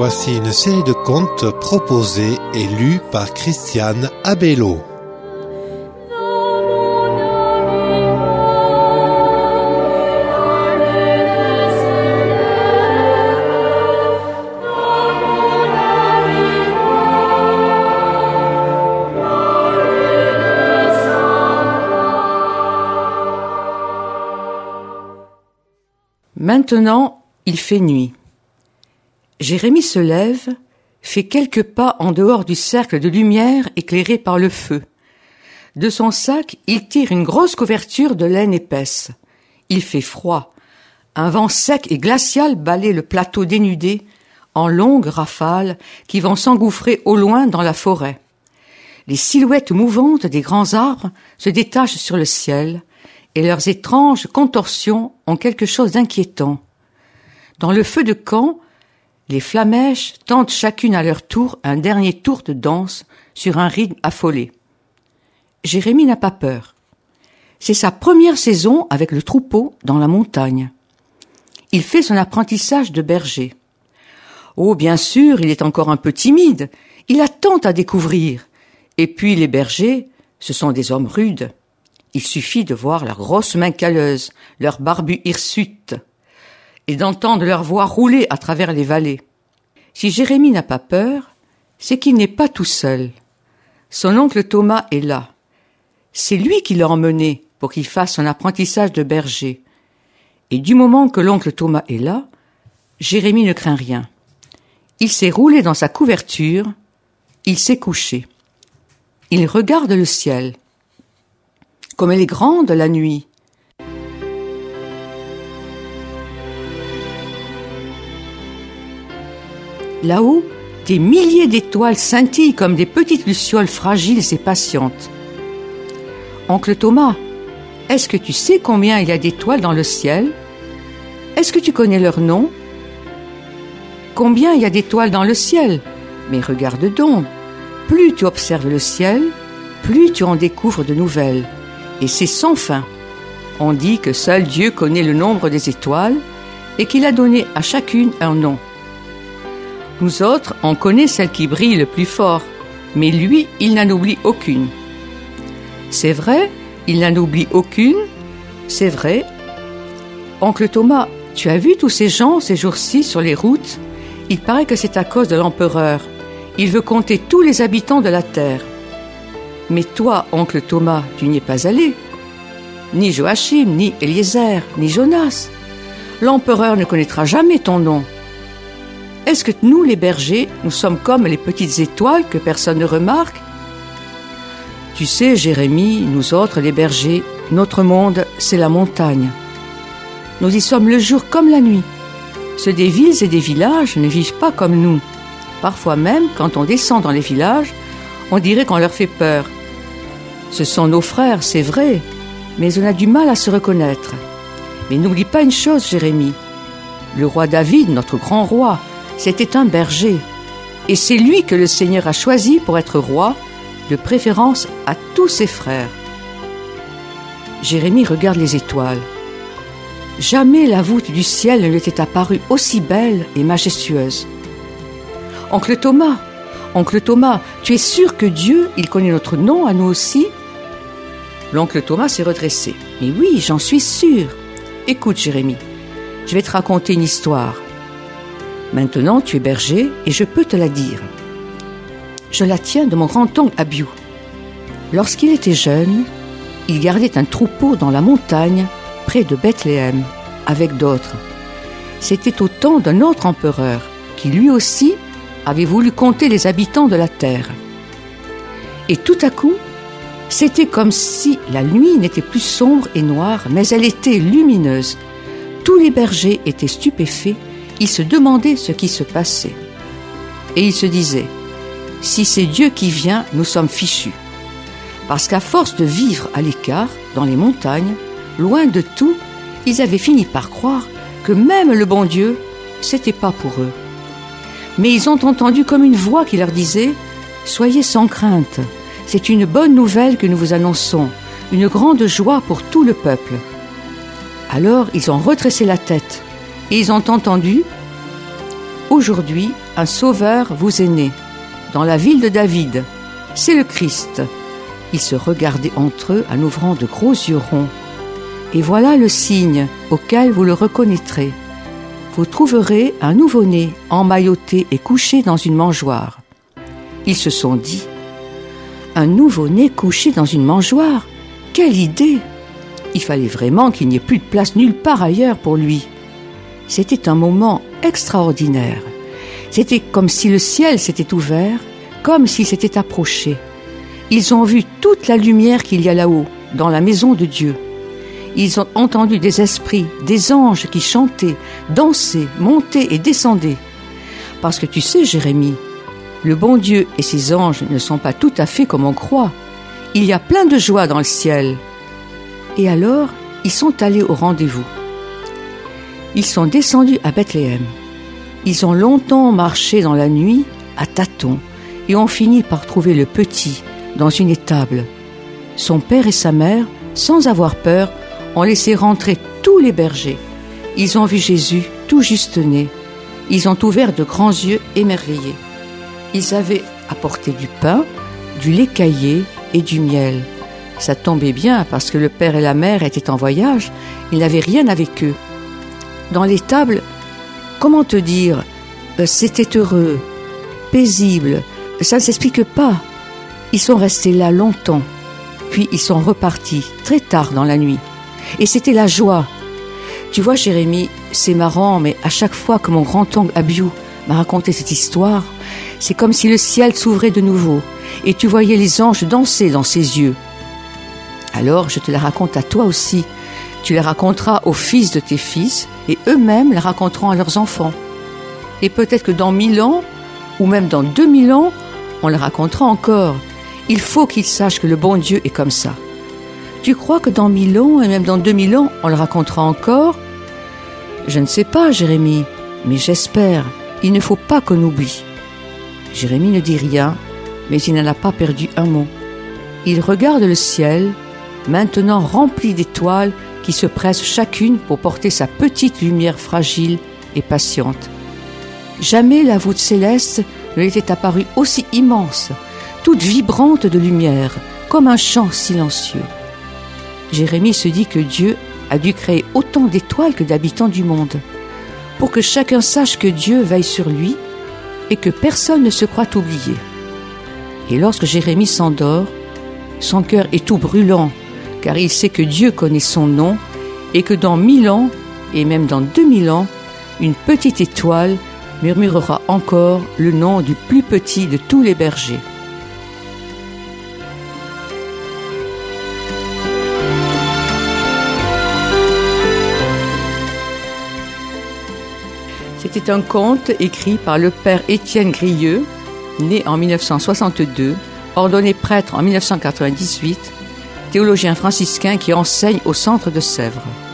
voici une série de contes proposés et lus par Christiane Abello. Maintenant, il fait nuit. Jérémie se lève, fait quelques pas en dehors du cercle de lumière éclairé par le feu. De son sac, il tire une grosse couverture de laine épaisse. Il fait froid. Un vent sec et glacial balaie le plateau dénudé en longues rafales qui vont s'engouffrer au loin dans la forêt. Les silhouettes mouvantes des grands arbres se détachent sur le ciel et leurs étranges contorsions ont quelque chose d'inquiétant. Dans le feu de camp, les flammèches tentent chacune à leur tour un dernier tour de danse sur un rythme affolé. Jérémie n'a pas peur. C'est sa première saison avec le troupeau dans la montagne. Il fait son apprentissage de berger. Oh, bien sûr, il est encore un peu timide. Il a tant à découvrir. Et puis les bergers, ce sont des hommes rudes. Il suffit de voir leurs grosses mains calleuses, leurs barbus hirsutes, et d'entendre leur voix rouler à travers les vallées. Si Jérémie n'a pas peur, c'est qu'il n'est pas tout seul. Son oncle Thomas est là. C'est lui qui l'a emmené pour qu'il fasse son apprentissage de berger. Et du moment que l'oncle Thomas est là, Jérémie ne craint rien. Il s'est roulé dans sa couverture, il s'est couché. Il regarde le ciel. Comme elle est grande la nuit. Là-haut, des milliers d'étoiles scintillent comme des petites lucioles fragiles et patientes. Oncle Thomas, est-ce que tu sais combien il y a d'étoiles dans le ciel? Est-ce que tu connais leurs noms? Combien il y a d'étoiles dans le ciel? Mais regarde donc, plus tu observes le ciel, plus tu en découvres de nouvelles. Et c'est sans fin. On dit que seul Dieu connaît le nombre des étoiles et qu'il a donné à chacune un nom. Nous autres, on connaît celle qui brille le plus fort, mais lui, il n'en oublie aucune. C'est vrai, il n'en oublie aucune, c'est vrai. Oncle Thomas, tu as vu tous ces gens ces jours-ci sur les routes? Il paraît que c'est à cause de l'empereur. Il veut compter tous les habitants de la terre. Mais toi, oncle Thomas, tu n'y es pas allé. Ni Joachim, ni Eliezer, ni Jonas. L'empereur ne connaîtra jamais ton nom. Est-ce que nous, les bergers, nous sommes comme les petites étoiles que personne ne remarque? Tu sais, Jérémie, nous autres, les bergers, notre monde, c'est la montagne. Nous y sommes le jour comme la nuit. Ceux des villes et des villages ne vivent pas comme nous. Parfois même, quand on descend dans les villages, on dirait qu'on leur fait peur. Ce sont nos frères, c'est vrai, mais on a du mal à se reconnaître. Mais n'oublie pas une chose, Jérémie. Le roi David, notre grand roi, c'était un berger. Et c'est lui que le Seigneur a choisi pour être roi, de préférence à tous ses frères. Jérémie regarde les étoiles. Jamais la voûte du ciel ne lui était apparue aussi belle et majestueuse. Oncle Thomas, tu es sûr que Dieu, il connaît notre nom à nous aussi? L'oncle Thomas s'est redressé. Mais oui, j'en suis sûr. Écoute, Jérémie, je vais te raconter une histoire. Maintenant, tu es berger et je peux te la dire. Je la tiens de mon grand-oncle Abiou. Lorsqu'il était jeune, il gardait un troupeau dans la montagne, près de Bethléem, avec d'autres. C'était au temps d'un autre empereur, qui lui aussi avait voulu compter les habitants de la terre. Et tout à coup, c'était comme si la nuit n'était plus sombre et noire, mais elle était lumineuse. Tous les bergers étaient stupéfaits, ils se demandaient ce qui se passait. Et ils se disaient, si c'est Dieu qui vient, nous sommes fichus. Parce qu'à force de vivre à l'écart, dans les montagnes, loin de tout, ils avaient fini par croire que même le bon Dieu, c'était pas pour eux. Mais ils ont entendu comme une voix qui leur disait « Soyez sans crainte, c'est une bonne nouvelle que nous vous annonçons, une grande joie pour tout le peuple. » Alors ils ont retroussé la tête et ils ont entendu Aujourd'hui, un sauveur vous est né, dans la ville de David. C'est le Christ. » Ils se regardaient entre eux en ouvrant de gros yeux ronds. « Et voilà le signe auquel vous le reconnaîtrez. Vous trouverez un nouveau-né emmailloté et couché dans une mangeoire. » Ils se sont dit « Un nouveau-né couché dans une mangeoire ? Quelle idée !» Il fallait vraiment qu'il n'y ait plus de place nulle part ailleurs pour lui. C'était un moment extraordinaire. C'était comme si le ciel s'était ouvert, comme s'il s'était approché. Ils ont vu toute la lumière qu'il y a là-haut, dans la maison de Dieu. Ils ont entendu des esprits, des anges qui chantaient, dansaient, montaient et descendaient. Parce que tu sais, Jérémie, le bon Dieu et ses anges ne sont pas tout à fait comme on croit. Il y a plein de joie dans le ciel. Et alors, ils sont allés au rendez-vous. Ils sont descendus à Bethléem. Ils ont longtemps marché dans la nuit, à tâtons, et ont fini par trouver le petit dans une étable. Son père et sa mère, sans avoir peur, ont laissé rentrer tous les bergers. Ils ont vu Jésus tout juste né. Ils ont ouvert de grands yeux émerveillés. Ils avaient apporté du pain, du lait caillé et du miel. Ça tombait bien parce que le père et la mère étaient en voyage. Ils n'avaient rien avec eux. Dans l'étable, comment te dire, c'était heureux, paisible, ça ne s'explique pas. Ils sont restés là longtemps, puis ils sont repartis très tard dans la nuit. Et c'était la joie. Tu vois, Jérémie, c'est marrant, mais à chaque fois que mon grand-oncle Abiou m'a raconté cette histoire, c'est comme si le ciel s'ouvrait de nouveau, et tu voyais les anges danser dans ses yeux. Alors, je te la raconte à toi aussi. Tu la raconteras aux fils de tes fils, et eux-mêmes la raconteront à leurs enfants. Et peut-être que dans 1000 ans, ou même dans 2000 ans, on la racontera encore. Il faut qu'ils sachent que le bon Dieu est comme ça. Tu crois que dans 1000 ans, et même dans 2000 ans, on le racontera encore ? Je ne sais pas, Jérémie, mais j'espère. Il ne faut pas qu'on oublie. Jérémie ne dit rien, mais il n'en a pas perdu un mot. Il regarde le ciel, maintenant rempli d'étoiles qui se pressent chacune pour porter sa petite lumière fragile et patiente. Jamais la voûte céleste ne lui était apparue aussi immense, toute vibrante de lumière, comme un chant silencieux. Jérémie se dit que Dieu a dû créer autant d'étoiles que d'habitants du monde, pour que chacun sache que Dieu veille sur lui et que personne ne se croit oublié. Et lorsque Jérémie s'endort, son cœur est tout brûlant, car il sait que Dieu connaît son nom et que dans 1000 ans, et même dans 2000 ans, une petite étoile murmurera encore le nom du plus petit de tous les bergers. C'était un conte écrit par le père Étienne Grieux, né en 1962, ordonné prêtre en 1998, théologien franciscain qui enseigne au centre de Sèvres.